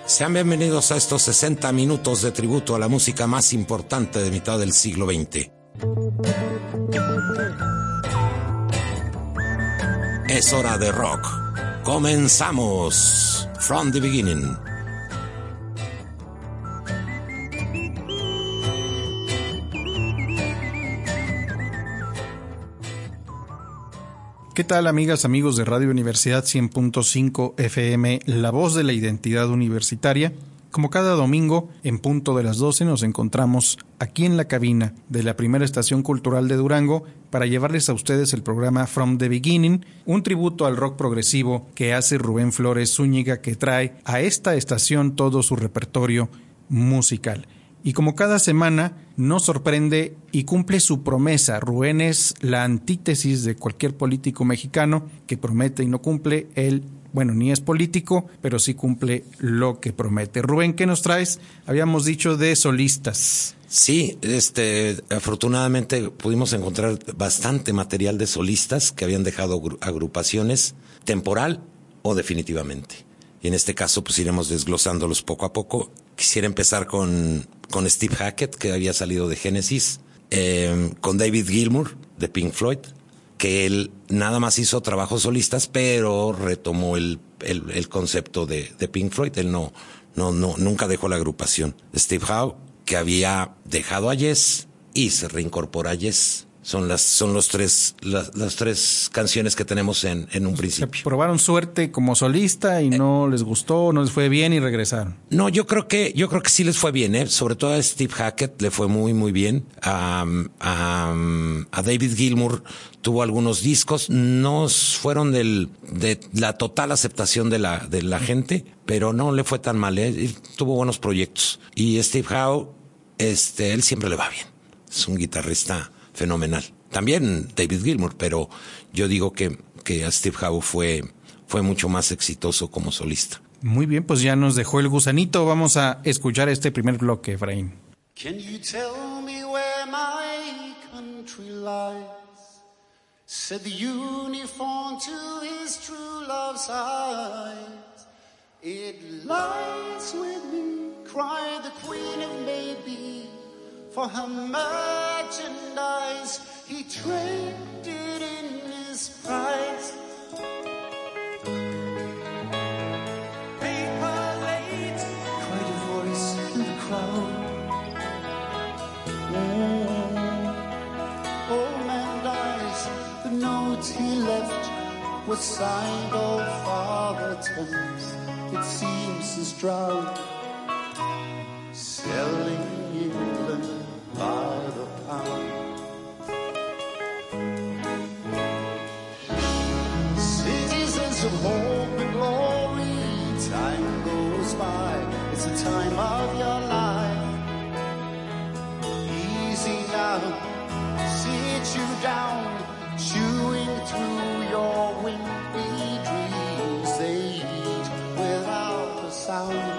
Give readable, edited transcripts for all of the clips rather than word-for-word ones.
Sean bienvenidos a estos 60 minutos de tributo a la música más importante de mitad del siglo XX. Es hora de rock. Comenzamos. From the beginning. ¿Qué tal, amigas, amigos de Radio Universidad 100.5 FM, la voz de la identidad universitaria? Como cada domingo, en punto de las 12, nos encontramos aquí en la cabina de la primera estación cultural de Durango para llevarles a ustedes el programa From the Beginning, un tributo al rock progresivo que hace Rubén Flores Zúñiga, que trae a esta estación todo su repertorio musical. Y como cada semana, nos sorprende y cumple su promesa. Rubén es la antítesis de cualquier político mexicano que promete y no cumple. Él, bueno, ni es político, pero sí cumple lo que promete. Rubén, ¿qué nos traes? Habíamos dicho de solistas. Sí, afortunadamente pudimos encontrar bastante material de solistas que habían dejado agrupaciones temporal o definitivamente. Y en este caso, pues iremos desglosándolos poco a poco. Quisiera empezar con Steve Hackett, que había salido de Genesis, con David Gilmour, de Pink Floyd, que él nada más hizo trabajos solistas, pero retomó el concepto de Pink Floyd. Él nunca dejó la agrupación. Steve Howe, que había dejado a Yes y se reincorpora a Yes. Son las tres canciones que tenemos en un principio. Probaron suerte como solista y no les gustó, no les fue bien y regresaron. No, yo creo que sí les fue bien, sobre todo a Steve Hackett le fue muy, muy bien. A David Gilmour tuvo algunos discos, no fueron de la total aceptación de la gente, pero no le fue tan mal, tuvo buenos proyectos. Y Steve Howe, él siempre le va bien. Es un guitarrista fenomenal. También David Gilmour, pero yo digo que a Steve Howe fue mucho más exitoso como solista. Muy bien, pues ya nos dejó el gusanito. Vamos a escuchar este primer bloque, Efraín. Can you tell me where my country lies? Said the uniform to his true love's eyes. It lies with me, cried the queen of Maybe. For her merchandise, he traded in his price. Paper late, cried a voice in the crowd. Old man dies, the note he left was signed old Father Thames. It seems his drought, selling England by the pound. Citizens of hope and glory, time goes by, it's the time of your life. Easy now, sit you down, chewing through your wimpy dreams. They eat without a sound,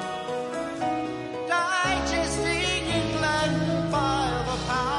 digesting England by the pound.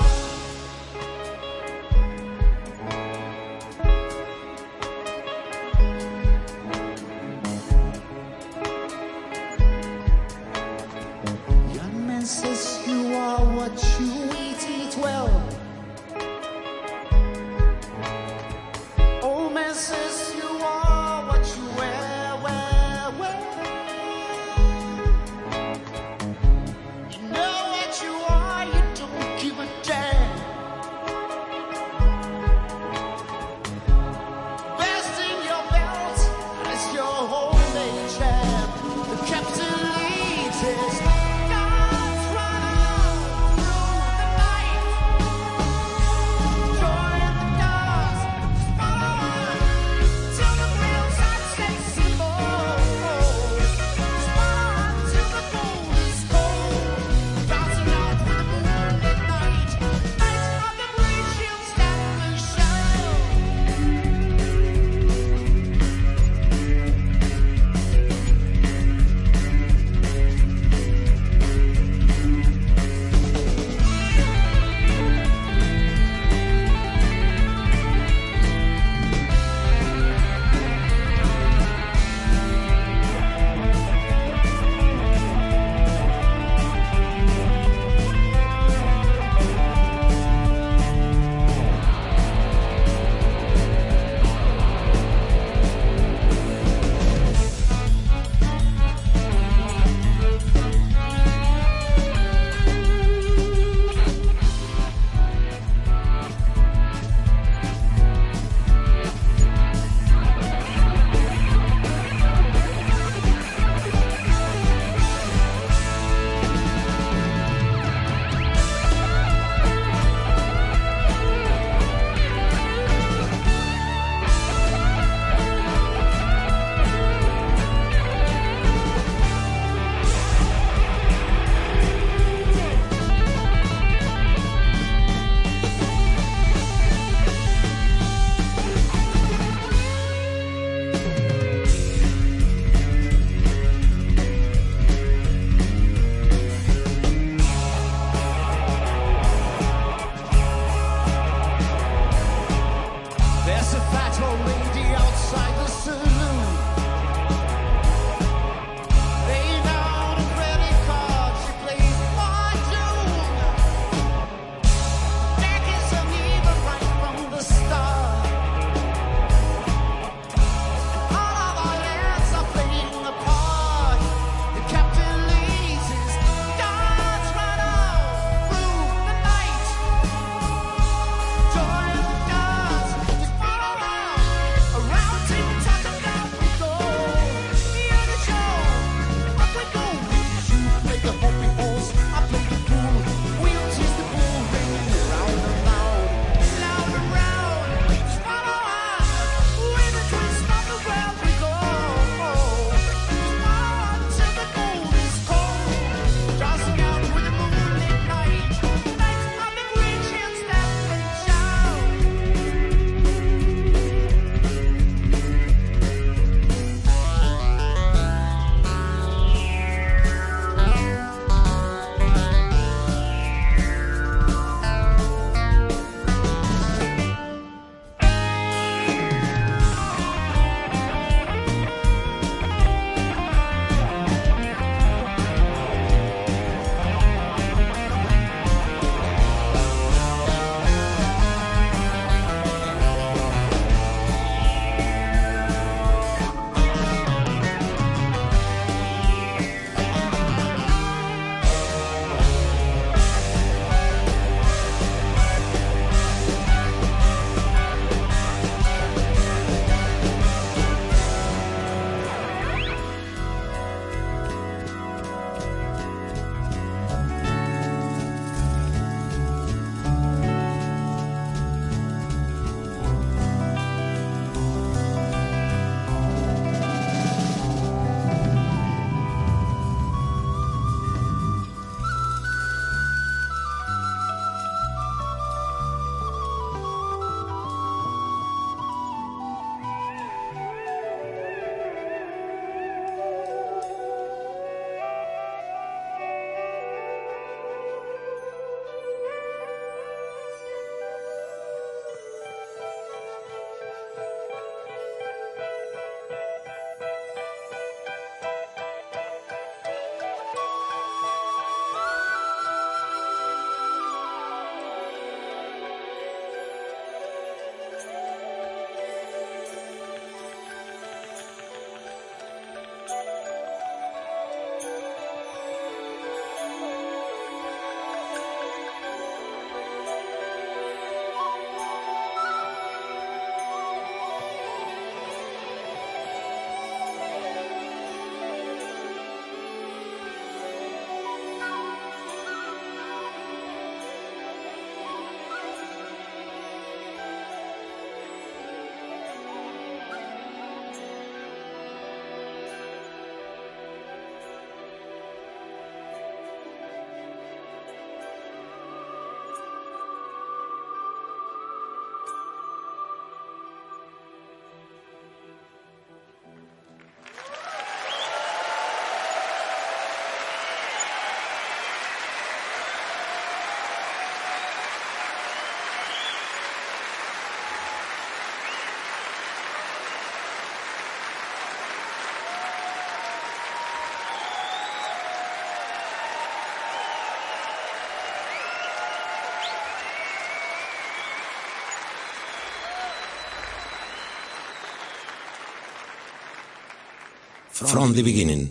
From the Beginning.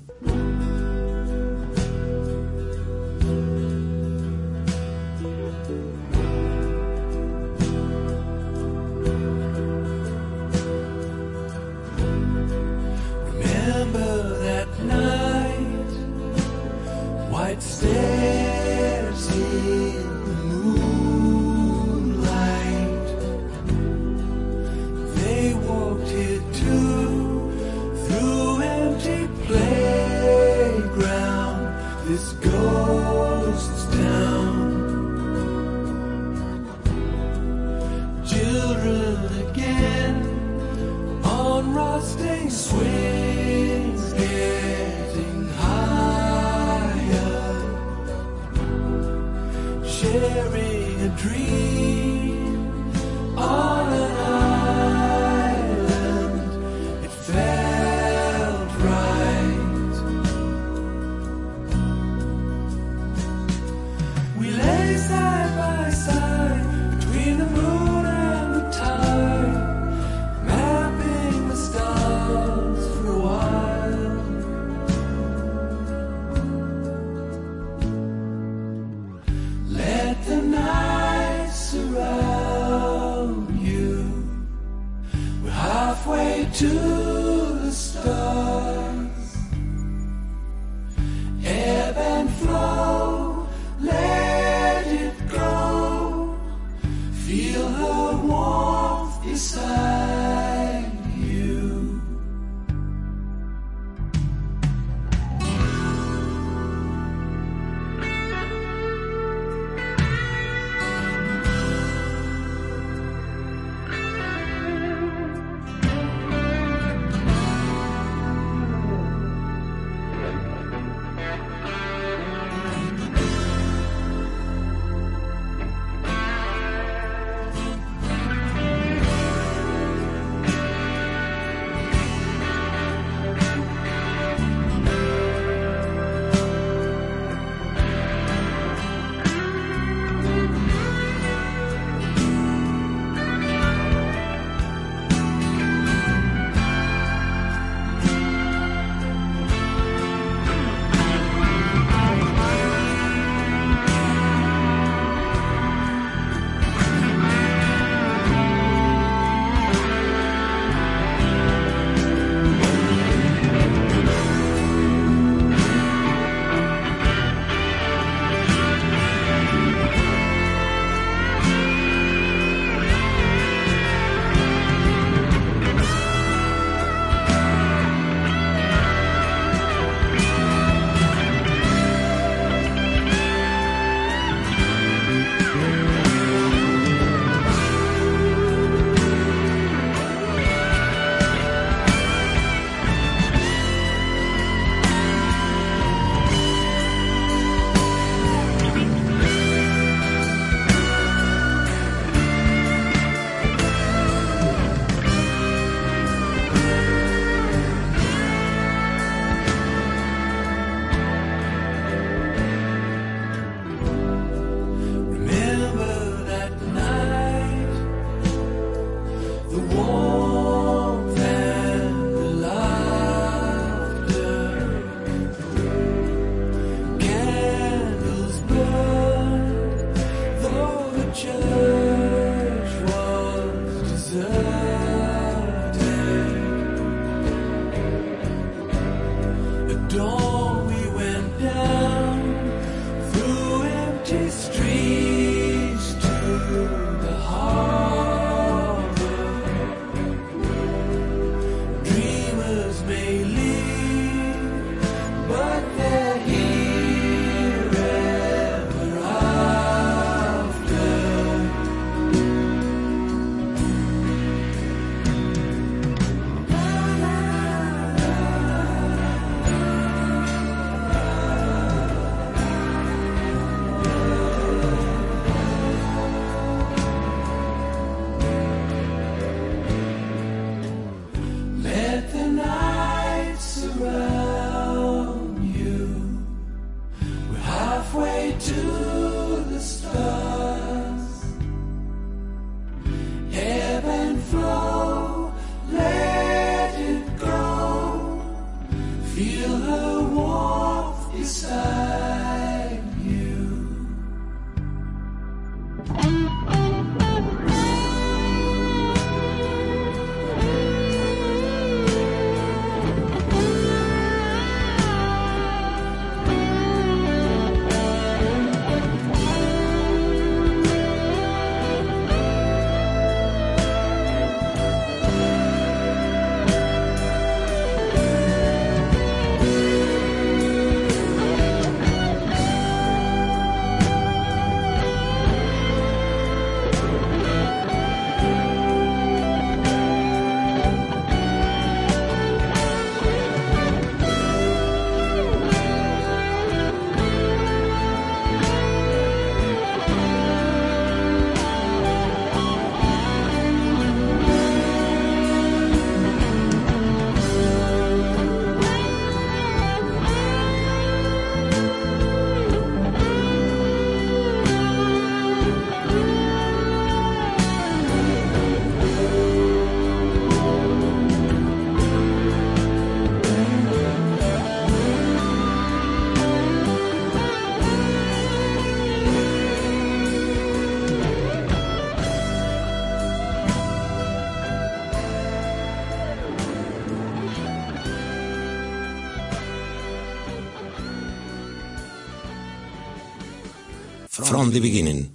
Feel her warmth beside you. From the beginning.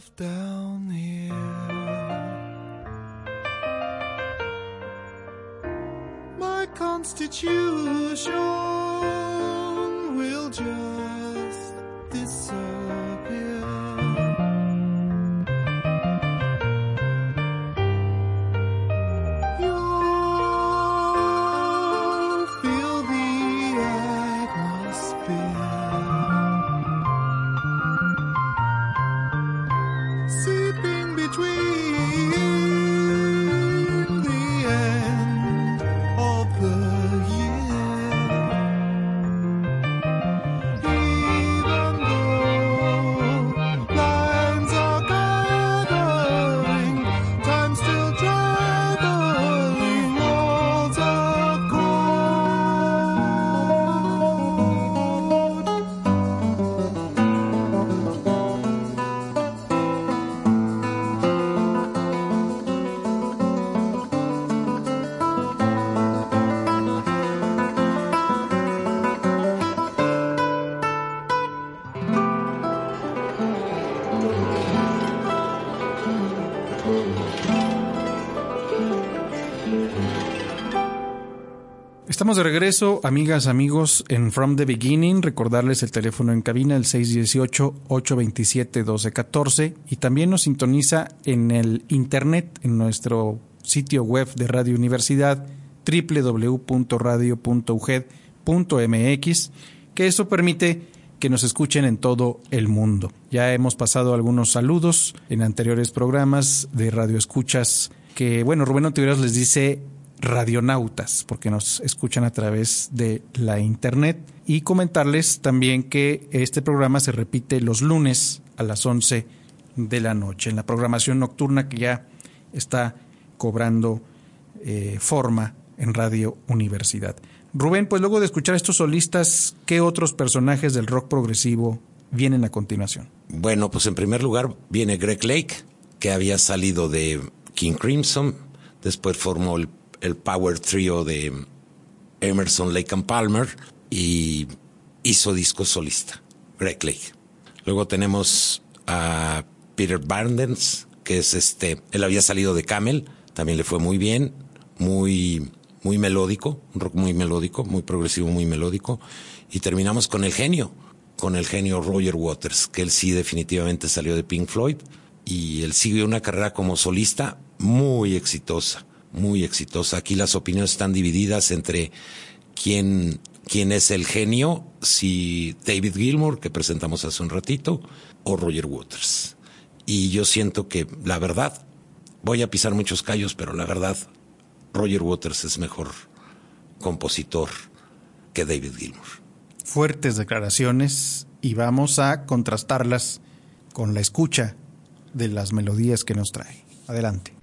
myself down here. My constitution will just disappear. You'll feel the atmosphere seeping between the end of the year. Even though lines are gathering, time still traveling, walls of Estamos de regreso, amigas, amigos, en From the Beginning. Recordarles el teléfono en cabina, el 618-827-1214. Y también nos sintoniza en el internet, en nuestro sitio web de Radio Universidad, www.radio.uged.mx, que eso permite que nos escuchen en todo el mundo. Ya hemos pasado algunos saludos en anteriores programas de Radio Escuchas, que, bueno, Rubén Ontiveros les dice radionautas, porque nos escuchan a través de la internet. Y comentarles también que este programa se repite los lunes a las 11 de la noche, en la programación nocturna que ya está cobrando forma en Radio Universidad. Rubén, pues luego de escuchar a estos solistas, ¿qué otros personajes del rock progresivo vienen a continuación? Bueno, pues en primer lugar viene Greg Lake, que había salido de King Crimson, después formó el Power Trio de Emerson, Lake and Palmer, y hizo disco solista, Greg Lake. Luego tenemos a Peter Barnes, que es él había salido de Camel, también le fue muy bien, muy melódico, un rock muy melódico, muy progresivo, muy melódico. Y terminamos con el genio Roger Waters, que él sí definitivamente salió de Pink Floyd, y él siguió una carrera como solista muy exitosa. Muy exitosa. Aquí las opiniones están divididas entre quién es el genio, si David Gilmour, que presentamos hace un ratito, o Roger Waters. Y yo siento que, la verdad, voy a pisar muchos callos, pero la verdad, Roger Waters es mejor compositor que David Gilmour. Fuertes declaraciones, y vamos a contrastarlas con la escucha de las melodías que nos trae. Adelante.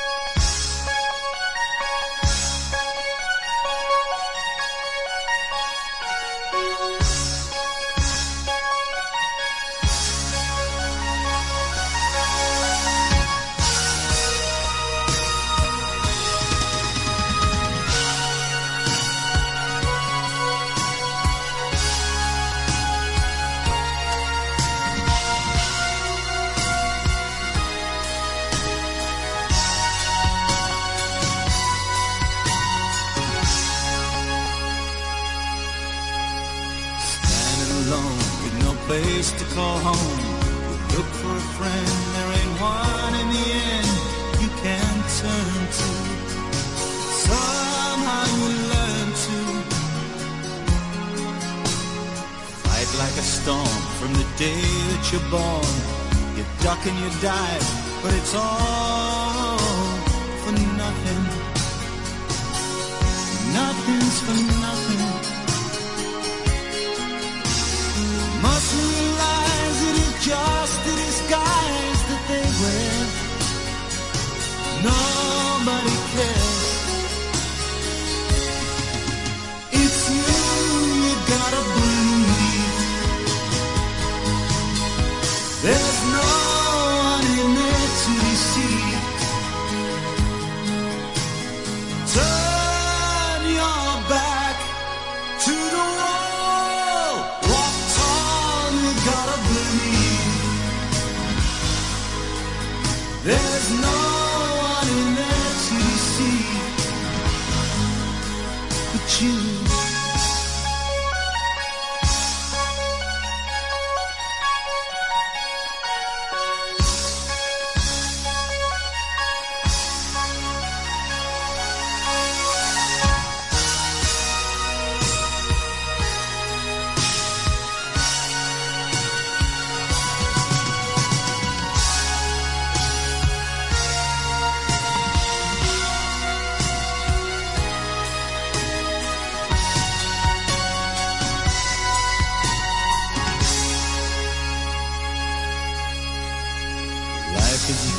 place to call home. You look for a friend, there ain't one in the end you can turn to. Somehow you learn to fight like a storm from the day that you're born. You duck and you dive, but it's all for nothing. Nothing's for nothing. Must realize it is just a disguise that they wear. Nobody cares. It's you gotta believe. There's no one in there to deceive.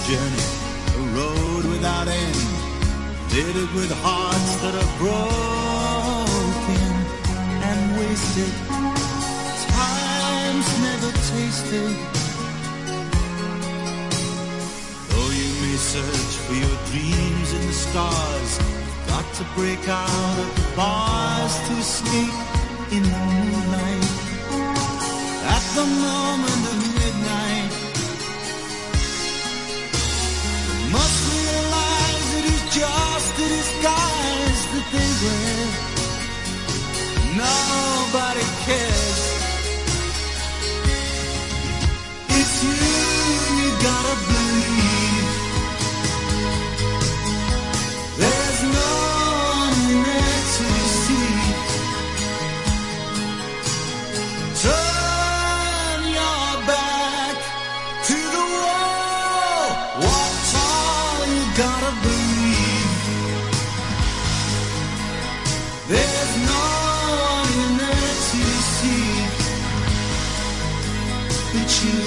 journey, a road without end, littered with hearts that are broken and wasted, times never tasted. Though you may search for your dreams in the stars, you've got to break out of the bars to escape in the moonlight. At the moment of midnight, you must realize it is just a disguise that they wear. Nobody cares. It's you gotta believe. There's no one there to deceive. Turn your back to the wall. Walk tall, you gotta believe. There's no one there to deceive but you.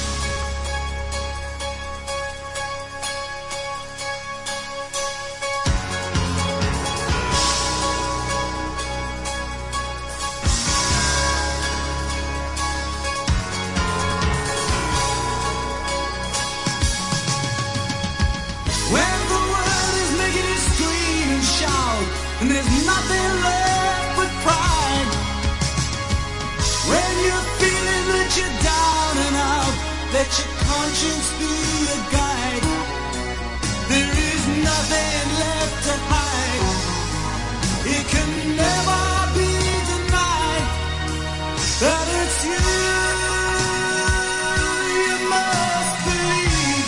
When the world is making you scream and shout, and there's nothing left but pride. When you're feeling that you're down and out, let your conscience be your guide. There is nothing left to hide. It can never be denied that it's you. You must believe.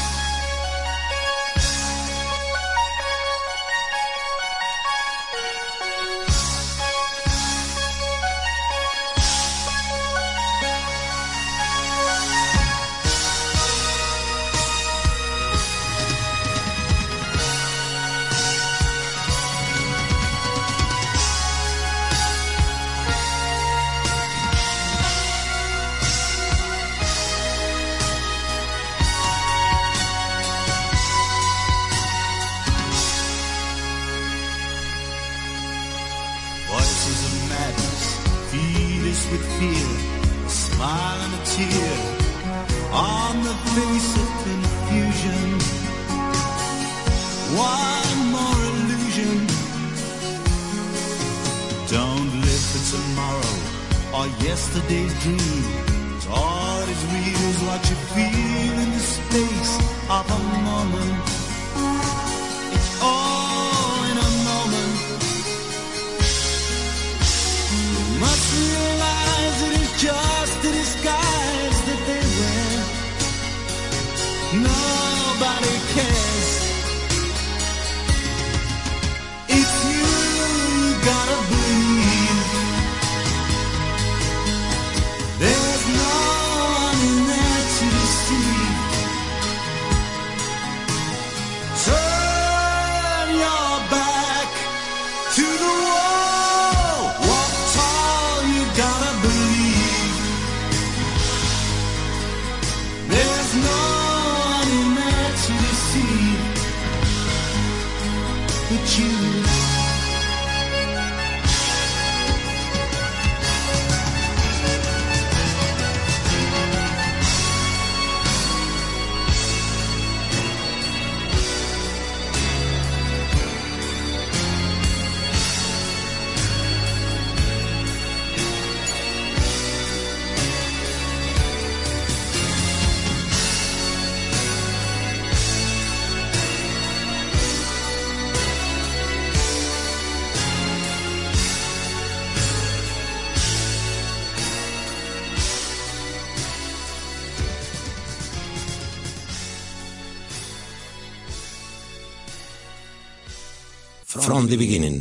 Voices of madness feed us with fear, a smile and a tear on the face of confusion. One more illusion. Don't live for tomorrow or yesterday's dream. 'Cause all that is real is what you feel in the space of a moment. It's all in a moment. You must realize it is just a disguise that they wear. Nobody cares. It's you gotta believe. There's no one in there to deceive. Turn your back to the wall. Walk tall, you gotta believe. There's no one in there to deceive but you. From the beginning.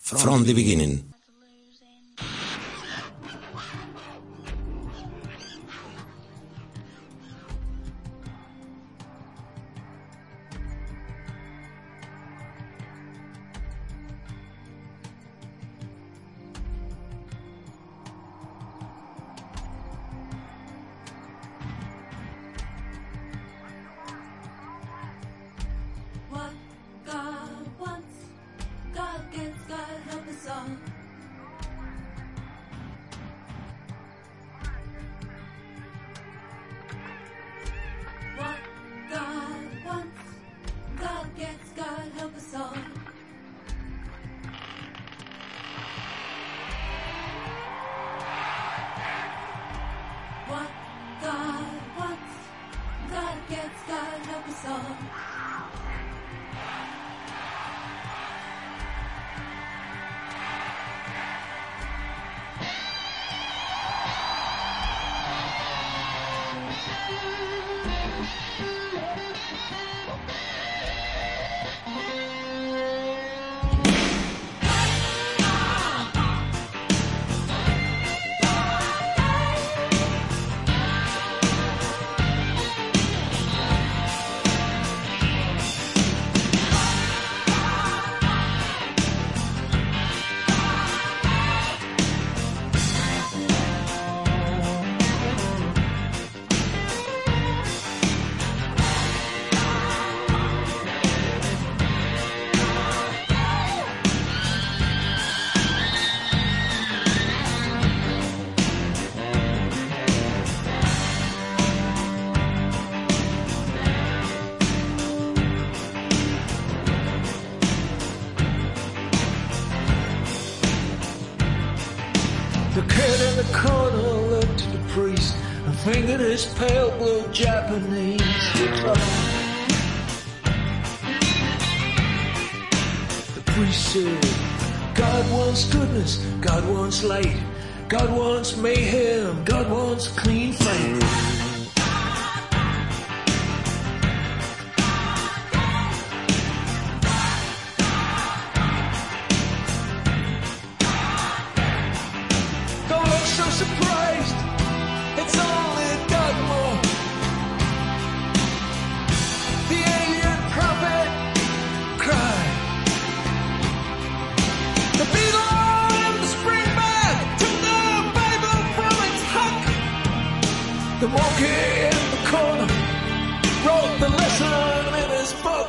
From the Beginning. Fingered his pale blue Japanese guitar. The priest said, God wants goodness, God wants light, God wants mayhem, God wants clean fight. Don't look so surprised, it's only Dogma. The alien prophet cried. The beetle and the springback took the Bible from its hook. The monkey in the corner wrote the lesson in his book.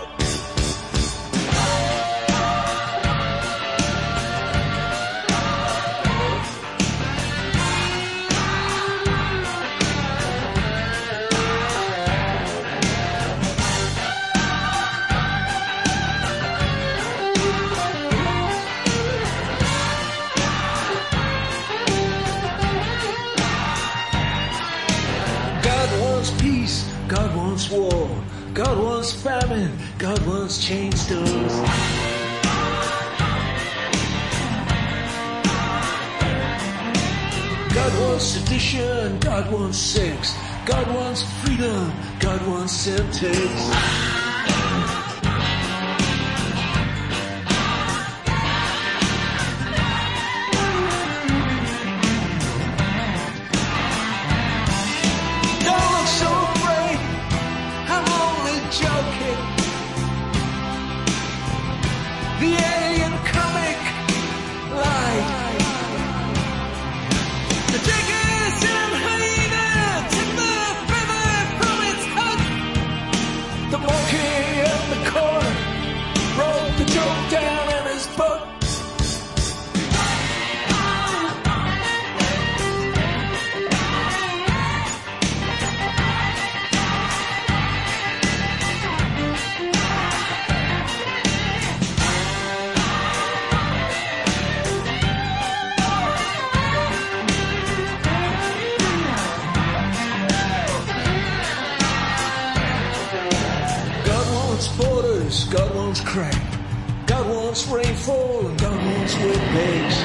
God wants war, God wants famine, God wants chain stores. God wants sedition, God wants sex, God wants freedom, God wants Semtex. God wants crack, God wants rainfall, and God wants wet bags.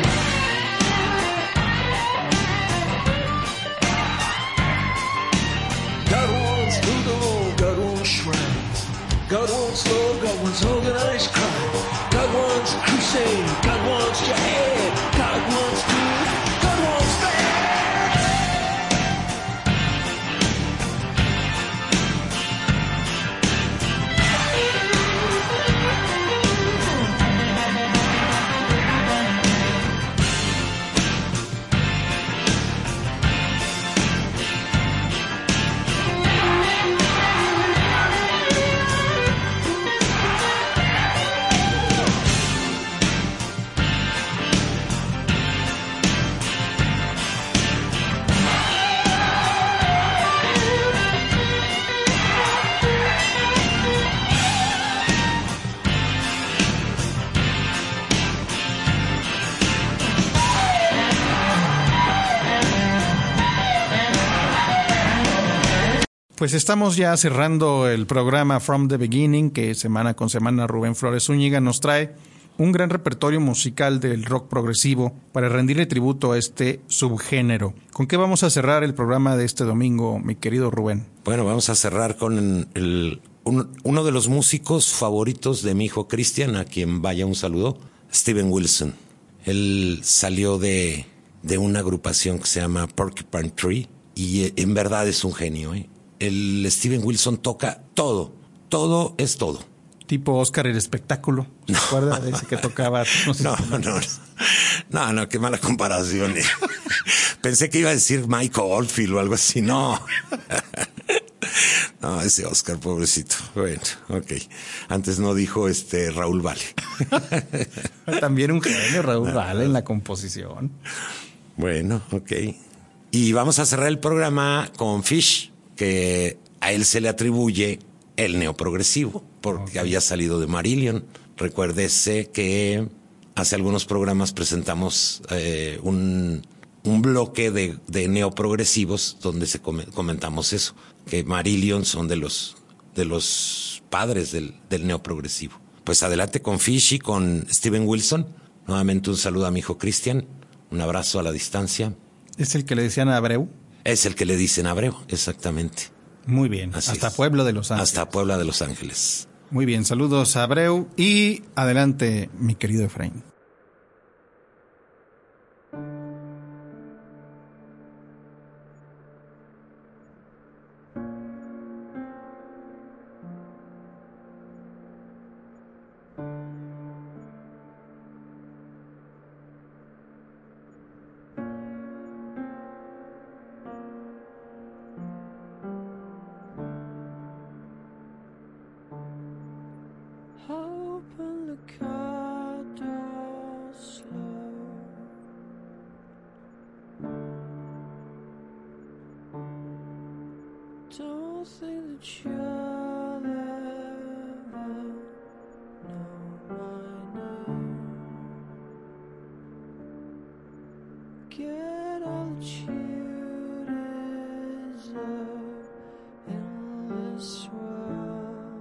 God wants voodoo, God wants shrines, God wants law, God wants organized crime, God wants crusade, God wants Pues estamos ya cerrando el programa From the Beginning, que semana con semana Rubén Flores Zúñiga nos trae un gran repertorio musical del rock progresivo para rendirle tributo a este subgénero. ¿Con qué vamos a cerrar el programa de este domingo, mi querido Rubén? Bueno, vamos a cerrar con uno de los músicos favoritos de mi hijo Cristian, a quien vaya un saludo, Steven Wilson. Él salió de una agrupación que se llama Porcupine Tree y en verdad es un genio. El Steven Wilson toca todo, todo es todo. Tipo Oscar el espectáculo. ¿Se acuerda de ese que tocaba? No, qué mala comparación. Pensé que iba a decir Michael Oldfield o algo así. No, ese Oscar, pobrecito. Bueno, ok. Antes no dijo Raúl Vale. También un genio, Raúl Vale, en la composición. Bueno, ok. Y vamos a cerrar el programa con Fish, que a él se le atribuye el neoprogresivo, porque había salido de Marillion. Recuérdese que hace algunos programas presentamos un bloque de neoprogresivos donde comentamos eso, que Marillion son de los padres del neoprogresivo. Pues adelante con Fish y con Steven Wilson. Nuevamente un saludo a mi hijo Cristian, un abrazo a la distancia. ¿Es el que le decían a Abreu? Es el que le dicen Abreu, exactamente. Muy bien, Así hasta es. Puebla de Los Ángeles. Hasta Puebla de Los Ángeles. Muy bien, saludos a Abreu y adelante, mi querido Efraín. Open the car door slow. Don't think that you'll ever know my name. Get all that you deserve in this world.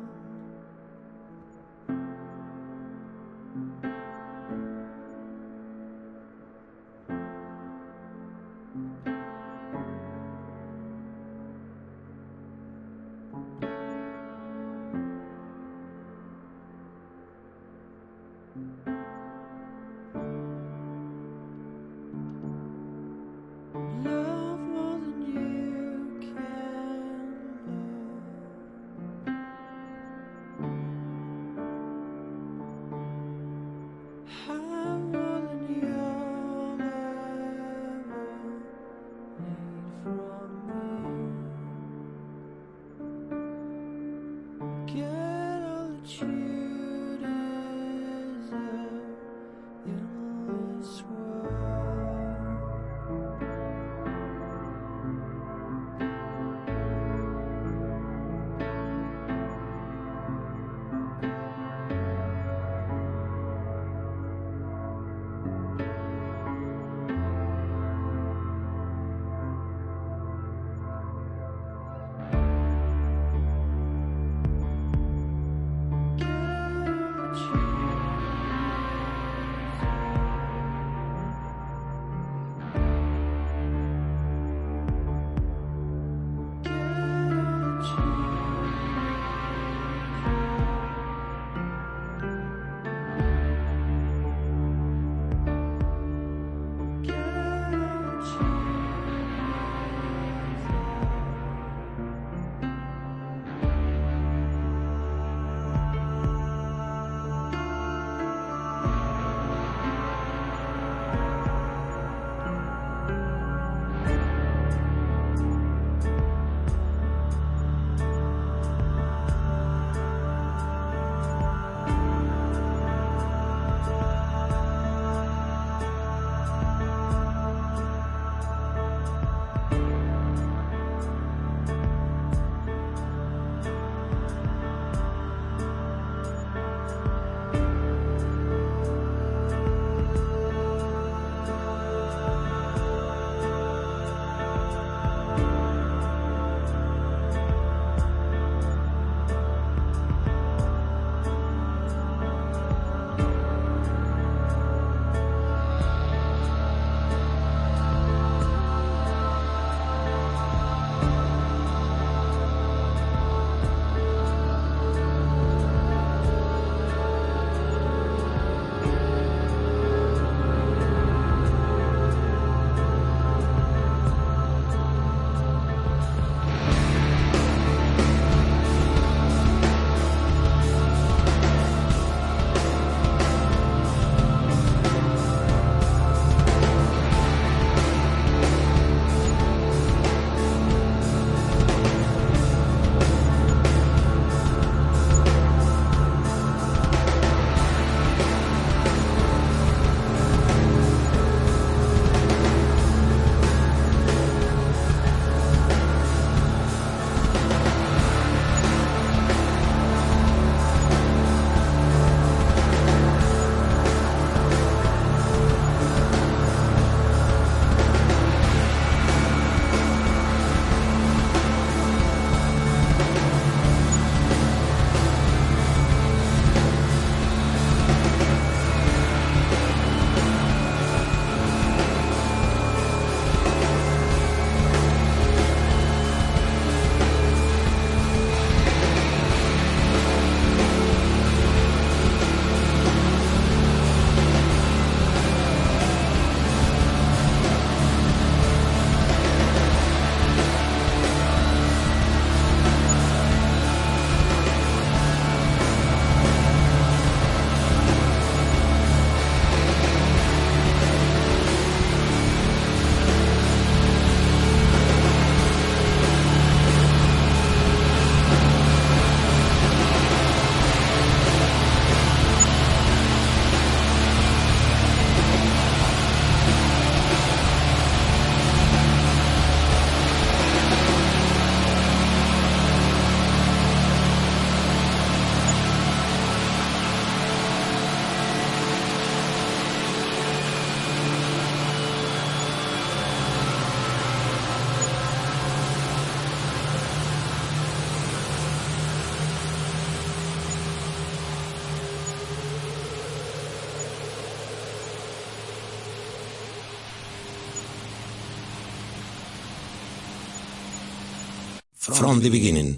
From the Beginning.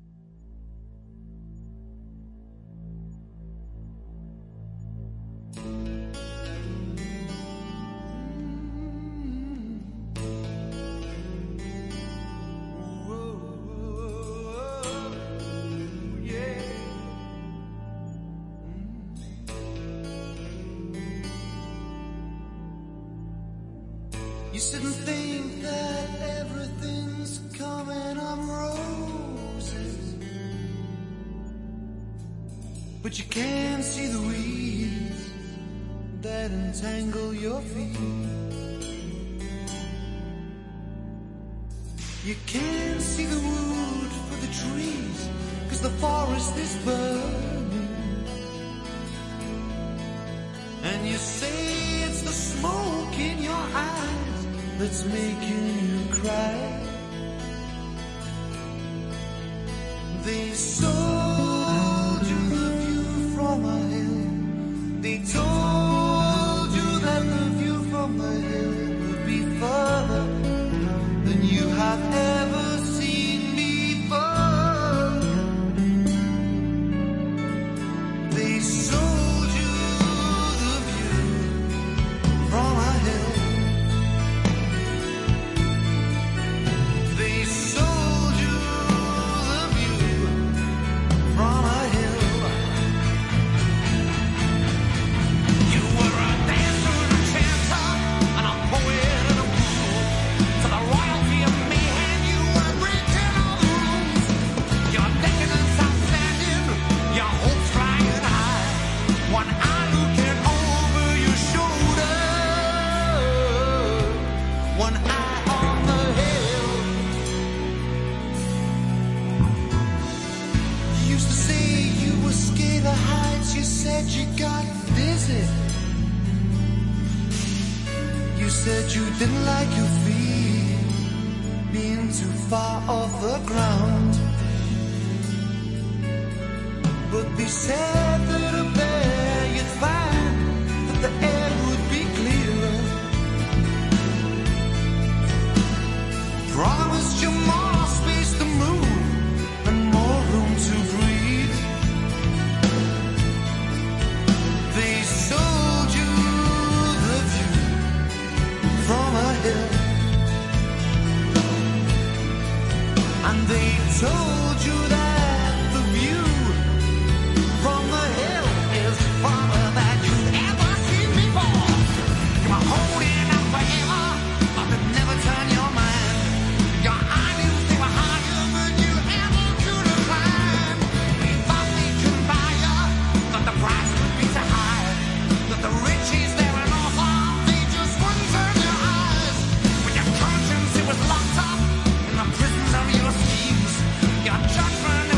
You shouldn't think that everything's coming on roses, but you can see the weeds that entangle your feet. You can't see the wood for the trees, 'cause the forest is burning. And you say it's the smoke in your eyes that's making you cry. They sold you the view from a hill. They told you that the view from the hill would be further than you have ever seen before. They sold you the view from a hill. They sold you the view from a hill. You were a dancer and a chanter and a poet and a fool. To the royalty of mayhem, you were breaking all the rules. Your decadence outstanding, your hopes flying high. One eye looking over your shoulder, one eye on the hill. You used to say you were scared of heights. You said you got dizzy. You said you didn't like your feet being too far off the ground. But they said that up there you'd find that the air would be clearer. Promised you more space to move and more room to breathe. They sold you the view from a hill, and they told you that the view from the hill is farther than you've ever seen before. You were holding out forever, but they'd never turn your mind. Your ideals, they were higher than you ever could have climbed. They thought they could buy you, that the price would be too high, that the riches there and offer, they just wouldn't turn your eyes. When your conscience, it was locked up in the prisons of your schemes. Your judgment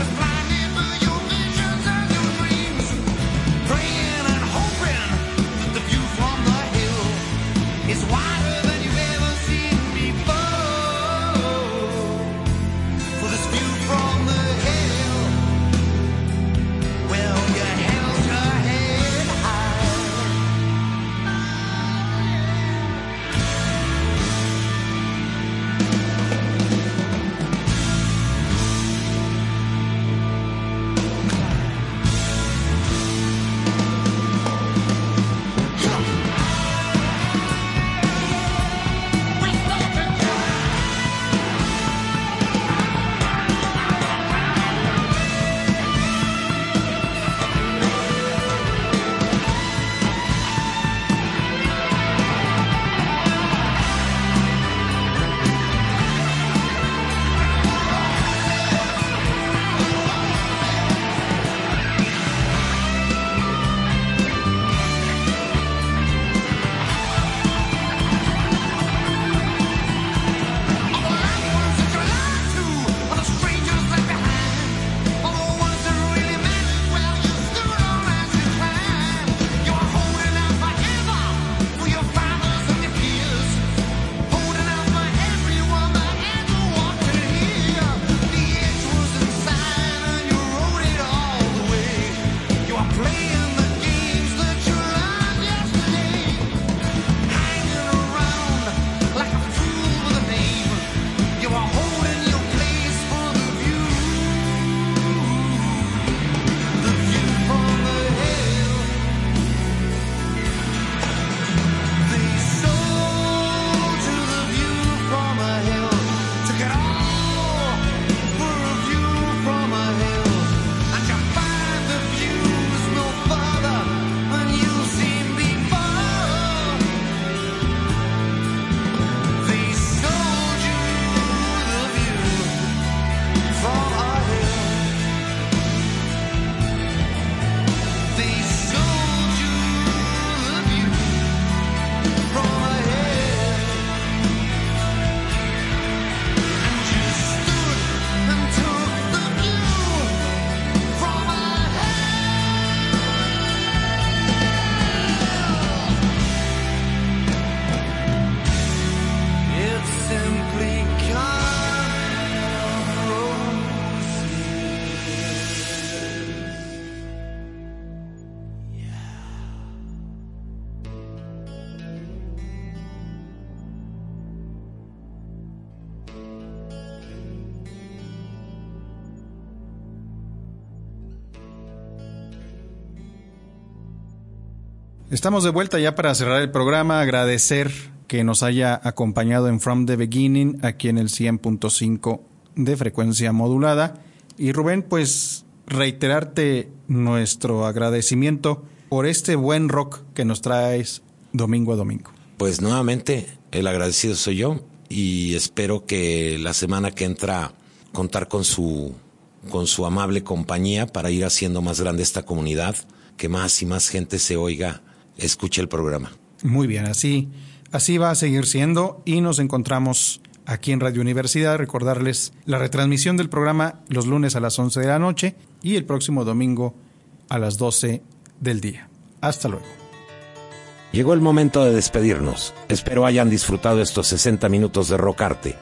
Estamos de vuelta ya para cerrar el programa. Agradecer que nos haya acompañado en From the Beginning aquí en el 100.5 de frecuencia modulada. Y Rubén, pues reiterarte nuestro agradecimiento por este buen rock que nos traes domingo a domingo. Pues nuevamente el agradecido soy yo y espero que la semana que entra contar con su amable compañía para ir haciendo más grande esta comunidad, que más y más gente se oiga, escuche el programa. Muy bien, así va a seguir siendo y nos encontramos aquí en Radio Universidad. Recordarles la retransmisión del programa los lunes a las 11 de la noche y el próximo domingo a las 12 del día. Hasta luego. Llegó el momento de despedirnos. Espero hayan disfrutado estos 60 minutos de rockarte.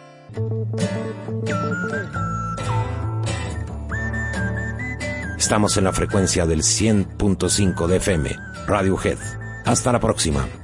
Estamos en la frecuencia del 100.5 de FM, Radiohead. Hasta la próxima.